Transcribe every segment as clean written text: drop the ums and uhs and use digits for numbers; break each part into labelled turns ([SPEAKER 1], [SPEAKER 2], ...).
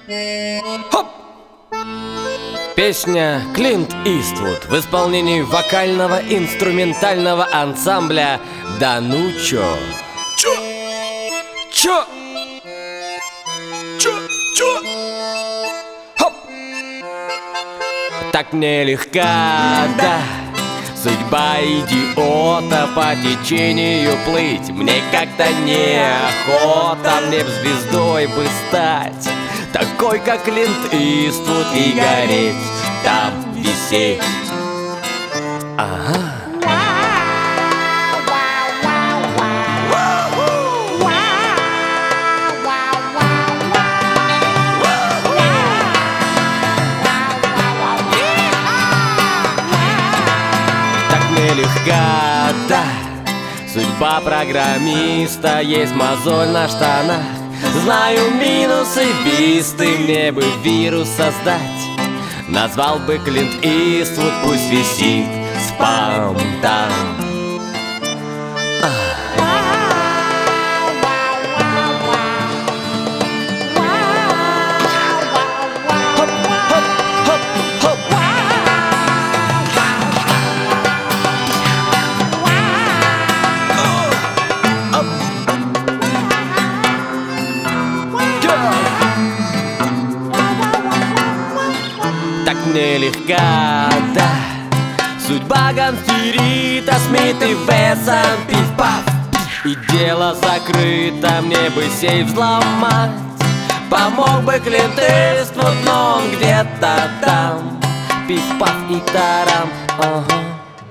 [SPEAKER 1] Хоп! Песня Клинт Иствуд в исполнении вокального инструментального ансамбля Данучо.
[SPEAKER 2] Чё?
[SPEAKER 1] Чё?
[SPEAKER 2] Чё?
[SPEAKER 1] Хоп! Так нелегка, да, судьба идиота по течению плыть. Мне как-то неохота, мне б звездой бы стать, такой, как Клинт Иствуд, и гореть, там висеть. Ага. Нелегка, да, судьба программиста, есть мозоль на штанах. Знаю минусы висты, мне бы вирус создать. Назвал бы Клинт Иствуд, пусть висит спам там. Так нелегка, да, судьба гангстерита, Смит и Вессон, пиф-паф. И дело закрыто, мне бы сейф взломать. Помог бы Клинт Иствуд, но он где-то там. Пиф-паф и тарам, ага.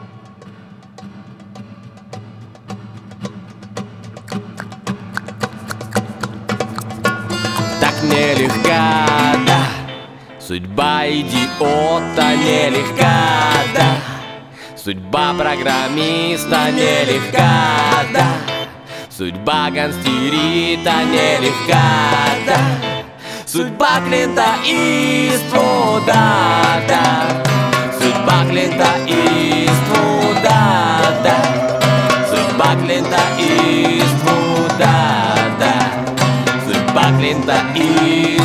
[SPEAKER 1] Так нелегка, да, судьба идиота нелегка, да, судьба программиста нелегка, да, судьба гангстерита нелегка, да, судьба Клинта Иствуда, да, судьба Клинта Иствуда, да, судьба Клинта Иствуда, да, судьба Клинта Иствуда.